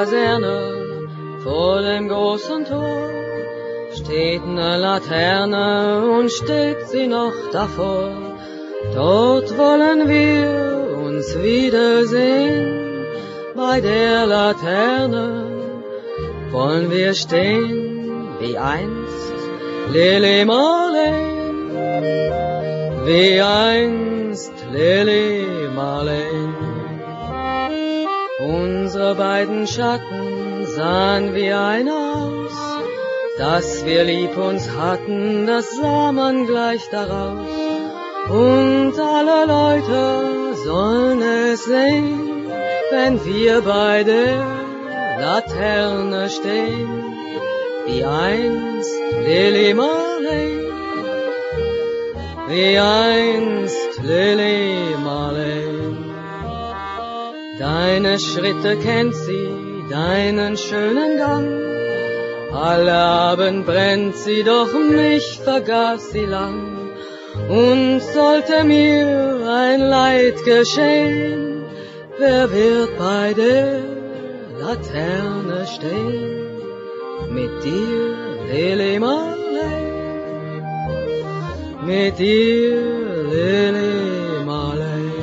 Kaserne, vor dem großen Tor, steht ne Laterne und steht sie noch davor. Dort wollen wir uns wiedersehen, bei der Laterne wollen wir stehen, wie einst Lili Marleen, wie einst Lili Marleen. Unsere beiden Schatten sahen wie einer aus, dass wir lieb uns hatten, das sah man gleich daraus. Und alle Leute sollen es sehen, wenn wir bei der Laterne stehen, wie einst Lili Marleen, wie einst Lili Marleen. Deine Schritte kennt sie, deinen schönen Gang, alle Abend brennt sie, doch mich vergaß sie lang. Und sollte mir ein Leid geschehen, wer wird bei der Laterne stehen? Mit dir, Lili Marleen, mit dir, Lili Marleen.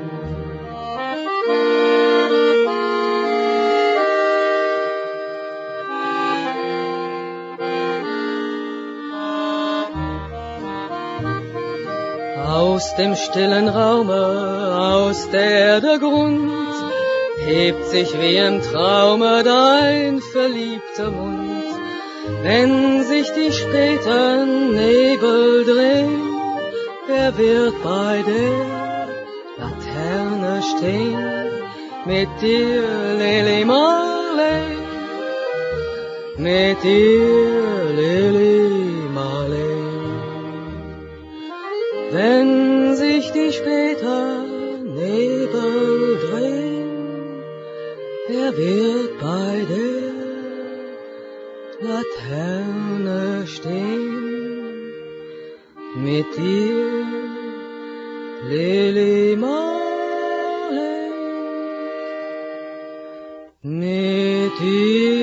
Aus dem stillen Raume, aus der Erde Grund, hebt sich wie im Traume dein verliebter Mund. Wenn sich die späten Nebel drehen, wer wird bei der Laterne stehen? Mit dir, Lili Marleen, mit dir, Lili Marleen. Wenn sich die späten Nebel drehen, wer wird bei der Laterne stehen? Mit dir, Lili Marleen, mit dir.